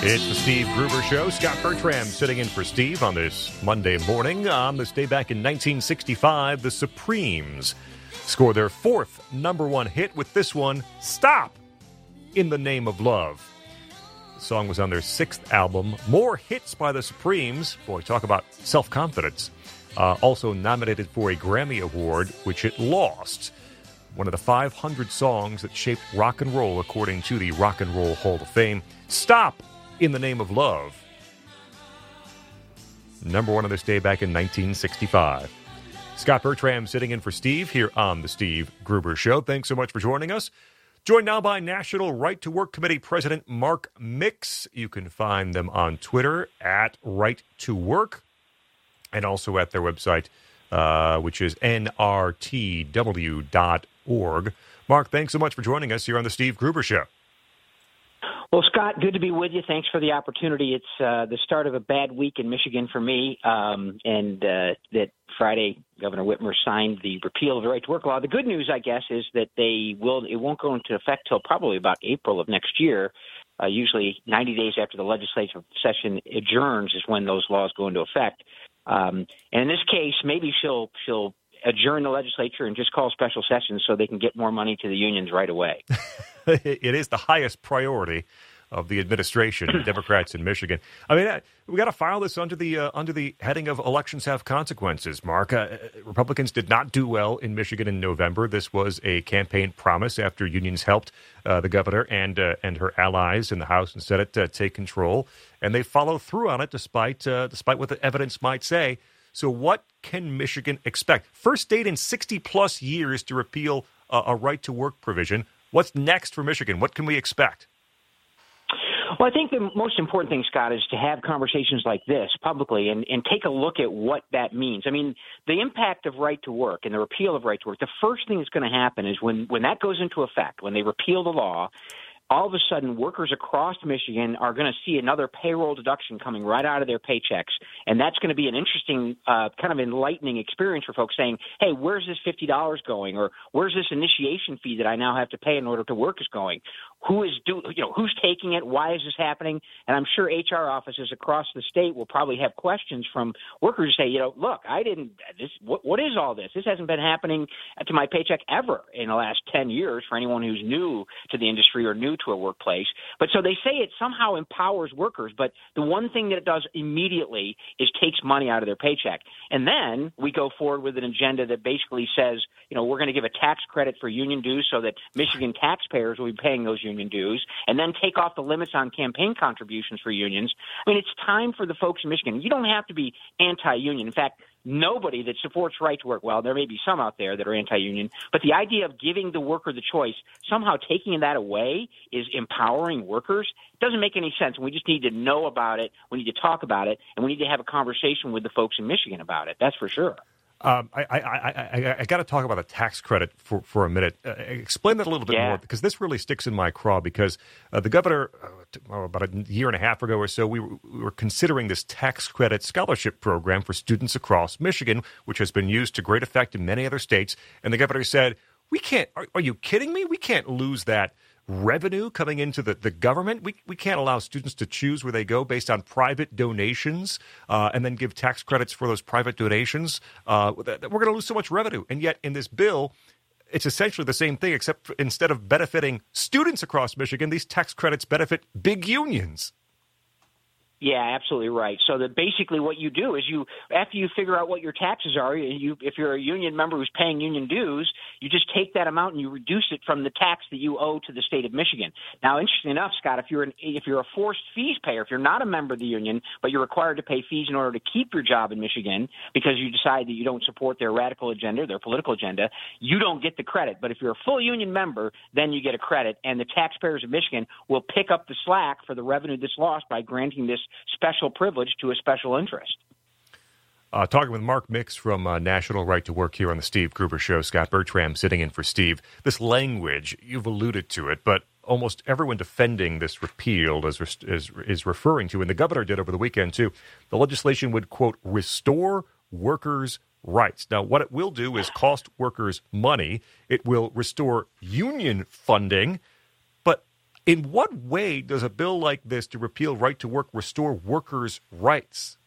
It's the Steve Gruber Show. Scott Bertram sitting in for Steve on this Monday morning. On this day back in 1965, the Supremes scored their fourth number one hit with this one, Stop, in the Name of Love. The song was on their sixth album. More hits by the Supremes. Boy, talk about self-confidence. Also nominated for a Grammy Award, which it lost. One of the 500 songs that shaped rock and roll, according to the Rock and Roll Hall of Fame. Stop, in the Name of Love. Number one on this day back in 1965. Scott Bertram sitting in for Steve here on the Steve Gruber Show. Thanks so much for joining us. Joined now by National Right to Work Committee President Mark Mix. You can find them on Twitter at Right to Work and also at their website, which is nrtw.org. Mark, thanks so much for joining us here on the Steve Gruber Show. Well, Scott, good to be with you. Thanks for the opportunity. It's the start of a bad week in Michigan for me, and that Friday Governor Whitmer signed the repeal of the right to work law. The good news, I guess, is that it won't go into effect till probably about April of next year. Usually 90 days after the legislative session adjourns is when those laws go into effect. And in this case, maybe she'll adjourn the legislature and just call special sessions so they can get more money to the unions right away. It is the highest priority of the administration, Democrats in Michigan. I mean, we got to file this under the heading of elections have consequences, Mark. Republicans did not do well in Michigan in November. This was a campaign promise after unions helped the governor and her allies in the House and Senate take control, and they follow through on it despite what the evidence might say. So what can Michigan expect? First state in 60-plus years to repeal a right-to-work provision. What's next for Michigan? What can we expect? Well, I think the most important thing, Scott, is to have conversations like this publicly and take a look at what that means. I mean, the impact of right to work and the repeal of right to work, the first thing that's going to happen is when that goes into effect, when they repeal the law, all of a sudden workers across Michigan are going to see another payroll deduction coming right out of their paychecks. And that's going to be an interesting kind of enlightening experience for folks saying, hey, where's this $50 going? Or where's this initiation fee that I now have to pay in order to work is going? Who's taking it? Why is this happening? And I'm sure HR offices across the state will probably have questions from workers who say, look, what is all this? This hasn't been happening to my paycheck ever in the last 10 years for anyone who's new to the industry or new to a workplace. But so they say it somehow empowers workers, but the one thing that it does immediately is takes money out of their paycheck. And then we go forward with an agenda that basically says, we're going to give a tax credit for union dues so that Michigan taxpayers will be paying those union dues, and then take off the limits on campaign contributions for unions. I mean, it's time for the folks in Michigan. You don't have to be anti-union. In fact, nobody that supports right to work, well, there may be some out there that are anti-union, but the idea of giving the worker the choice, somehow taking that away is empowering workers. It doesn't make any sense. We just need to know about it. We need to talk about it, and we need to have a conversation with the folks in Michigan about it. That's for sure. I got to talk about the tax credit for a minute. Explain that a little bit more, because this really sticks in my craw. Because the governor, about a year and a half ago or so, we were considering this tax credit scholarship program for students across Michigan, which has been used to great effect in many other states. And the governor said, "We can't. Are you kidding me? We can't lose that revenue coming into the government. We can't allow students to choose where they go based on private donations and then give tax credits for those private donations. We're going to lose so much revenue." And yet in this bill, it's essentially the same thing, except instead of benefiting students across Michigan, these tax credits benefit big unions. Yeah, absolutely right. So that basically what you do is after you figure out what your taxes are, if you're a union member who's paying union dues, you just take that amount and you reduce it from the tax that you owe to the state of Michigan. Now, interesting enough, Scott, if you're a forced fees payer, if you're not a member of the union, but you're required to pay fees in order to keep your job in Michigan because you decide that you don't support their radical agenda, their political agenda, you don't get the credit. But if you're a full union member, then you get a credit, and the taxpayers of Michigan will pick up the slack for the revenue that's lost by granting this special privilege to a special interest. Talking with Mark Mix from National Right to Work here on the Steve Gruber Show. Scott Bertram sitting in for Steve. This language, you've alluded to it, but almost everyone defending this repeal is referring to, and the governor did over the weekend too, the legislation would, quote, restore workers' rights. Now, what it will do is cost workers money. It will restore union funding. But In what way does a bill like this to repeal right to work restore workers' rights?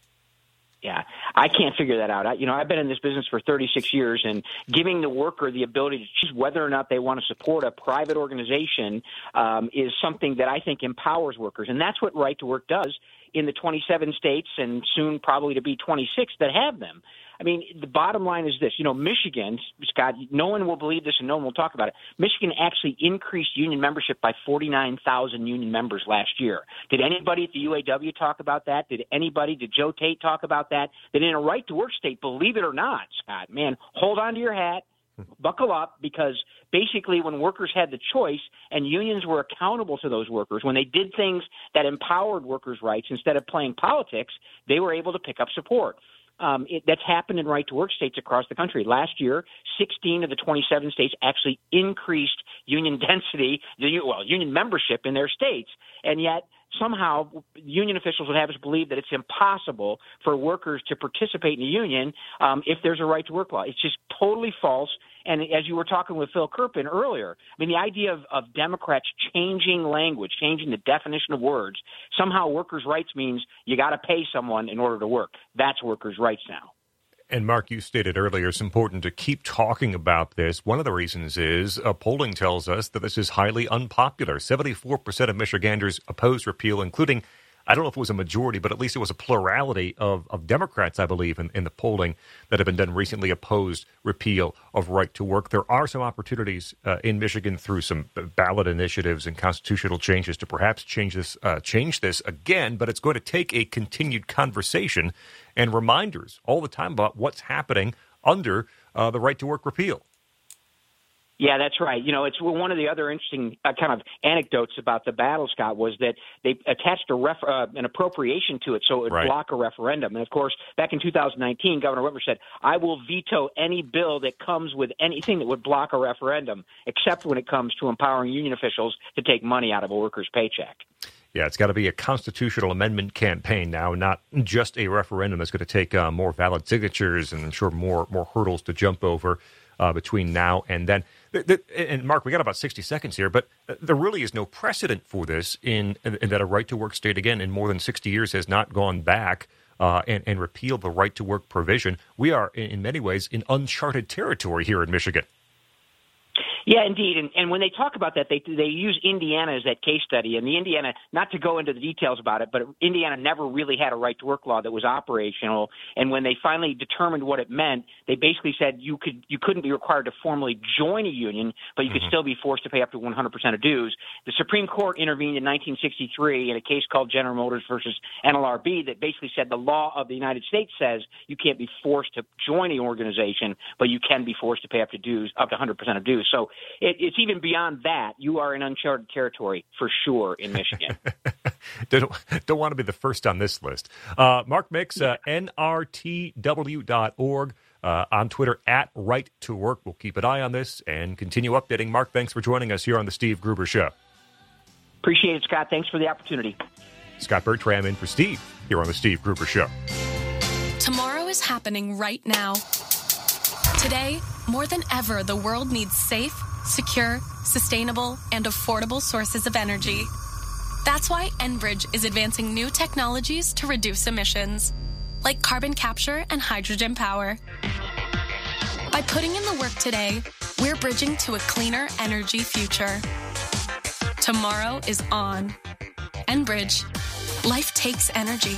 Yeah, I can't figure that out. I've been in this business for 36 years, and giving the worker the ability to choose whether or not they want to support a private organization is something that I think empowers workers. And that's what Right to Work does in the 27 states and soon probably to be 26 that have them. I mean, the bottom line is this. Michigan, Scott, no one will believe this and no one will talk about it. Michigan actually increased union membership by 49,000 union members last year. Did anybody at the UAW talk about that? Did Joe Tate talk about that? That in a right-to-work state, believe it or not, Scott, man, hold on to your hat. Buckle up, because basically when workers had the choice and unions were accountable to those workers, when they did things that empowered workers' rights instead of playing politics, they were able to pick up support. That's happened in right-to-work states across the country. Last year, 16 of the 27 states actually increased union density, union membership in their states. And yet, somehow, union officials would have us believe that it's impossible for workers to participate in a union if there's a right-to-work law. It's just totally false. And as you were talking with Phil Kerpen earlier, I mean, the idea of Democrats changing language, changing the definition of words, somehow workers' rights means you got to pay someone in order to work. That's workers' rights now. And Mark, you stated earlier it's important to keep talking about this. One of the reasons is polling tells us that this is highly unpopular. 74% of Michiganders oppose repeal, including, I don't know if it was a majority, but at least it was a plurality of Democrats, I believe, in the polling that have been done recently opposed repeal of right to work. There are some opportunities in Michigan through some ballot initiatives and constitutional changes to perhaps change this again, but it's going to take a continued conversation and reminders all the time about what's happening under the right to work repeal. Yeah, that's right. It's one of the other interesting kind of anecdotes about the battle, Scott, was that they attached an appropriation to it so it would block a referendum. And, of course, back in 2019, Governor Whitmer said, I will veto any bill that comes with anything that would block a referendum, except when it comes to empowering union officials to take money out of a worker's paycheck. Yeah, it's got to be a constitutional amendment campaign now, not just a referendum that's going to take more valid signatures and, I'm sure, more hurdles to jump over between now and then. And Mark, we got about 60 seconds here, but there really is no precedent for this in that a right-to-work state, again, in more than 60 years has not gone back and repealed the right-to-work provision. We are, in many ways, in uncharted territory here in Michigan. Yeah, indeed. And when they talk about that, they use Indiana as that case study. And the Indiana, not to go into the details about it, but Indiana never really had a right-to-work law that was operational. And when they finally determined what it meant, they basically said you couldn't be required to formally join a union, but you could still be forced to pay up to 100% of dues. The Supreme Court intervened in 1963 in a case called General Motors versus NLRB that basically said the law of the United States says you can't be forced to join an organization, but you can be forced to pay up to 100% of dues. So it's even beyond that. You are in uncharted territory for sure in Michigan. Don't want to be the first on this list. Mark Mix, nrtw.org, on Twitter, @Right2Work. We'll keep an eye on this and continue updating. Mark, thanks for joining us here on The Steve Gruber Show. Appreciate it, Scott. Thanks for the opportunity. Scott Bertram in for Steve here on The Steve Gruber Show. Tomorrow is happening right now. Today, more than ever, the world needs safe, secure, sustainable, and affordable sources of energy. That's why Enbridge is advancing new technologies to reduce emissions, like carbon capture and hydrogen power. By putting in the work today, we're bridging to a cleaner energy future. Tomorrow is on. Enbridge. Life takes energy.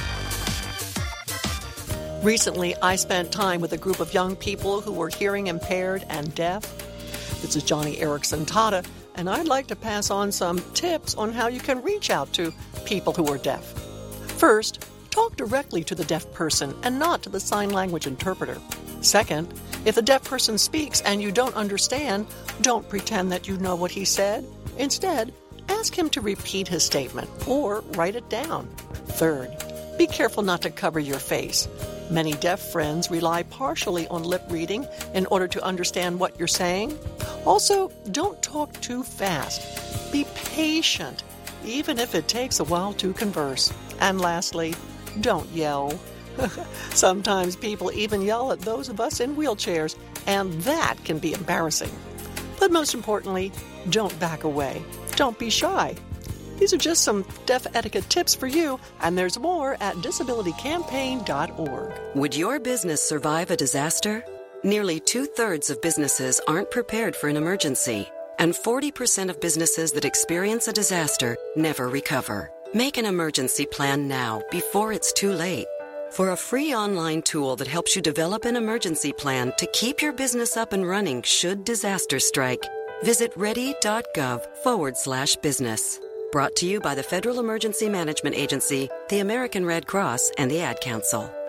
Recently, I spent time with a group of young people who were hearing impaired and deaf. This is Johnny Erickson Tata, and I'd like to pass on some tips on how you can reach out to people who are deaf. First, talk directly to the deaf person and not to the sign language interpreter. Second, if the deaf person speaks and you don't understand, don't pretend that you know what he said. Instead, ask him to repeat his statement or write it down. Third, be careful not to cover your face. Many deaf friends rely partially on lip reading in order to understand what you're saying. Also, don't talk too fast. Be patient, even if it takes a while to converse. And lastly, don't yell. Sometimes people even yell at those of us in wheelchairs, and that can be embarrassing. But most importantly, don't back away. Don't be shy. These are just some deaf etiquette tips for you, and there's more at disabilitycampaign.org. Would your business survive a disaster? Nearly 2/3 of businesses aren't prepared for an emergency, and 40% of businesses that experience a disaster never recover. Make an emergency plan now before it's too late. For a free online tool that helps you develop an emergency plan to keep your business up and running should disaster strike, visit ready.gov/business. Brought to you by the Federal Emergency Management Agency, the American Red Cross, and the Ad Council.